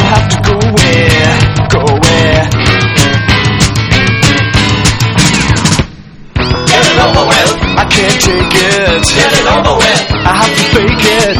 have to go away, go away. Get it over with. I can't take it. Get it over with. I have to fake it.